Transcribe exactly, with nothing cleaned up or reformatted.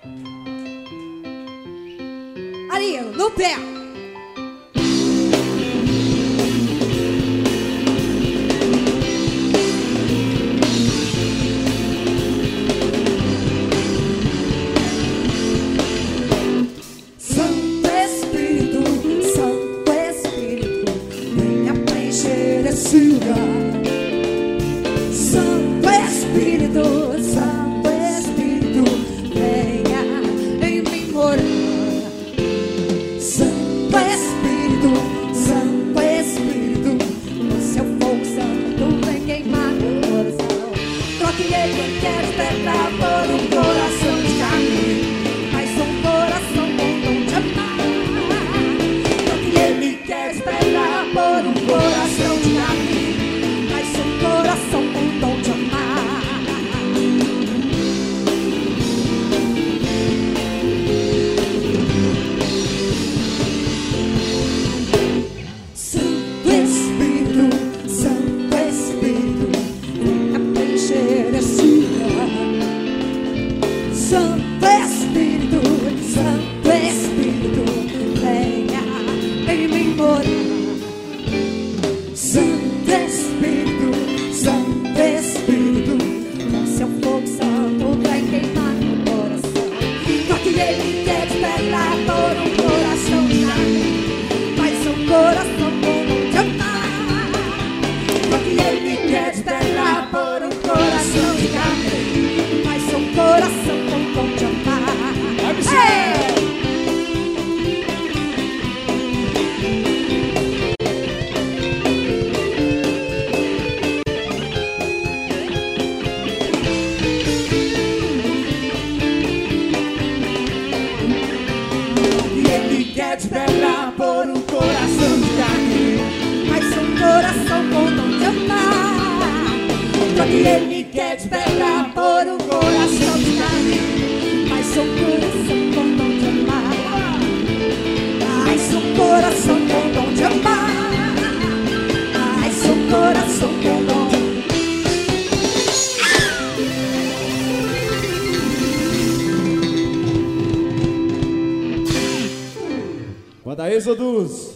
Ali, no pé. Santo Espírito, Santo Espírito, venha preencher esse lugar. Santo Espírito, Santo Espírito, venha em mim morar. Santo Espírito, Santo Espírito, o seu fogo santo vem queimar meu coração. Troque ele, quer esperar por um coração de carne, mas um coração com dom de amar. Troque ele, quer esperar por um coração de carne, mas um coração com dom de amar. Santo Espírito, Santo Espírito, venha preencher esse lugar. Santo Espírito, Santo Espírito, venha em mim morar. Santo Espírito, Santo Espírito, com seu fogo santo vai queimar meu coração. Porque ele quer esperar por um coração de carne, mas um coração com de amar. Porque ele quer esperar por um coração de carne, mas um coração com dom de amar. Ei! E ele quer esperar por um coração de carne, mas um coração com dom de amar. Só que ele quer esperar por um coração de carne, mas um coração com dom de amar. Mais um coração com dom de amar. Mais um coração com dom de amar. Quando a Êxodos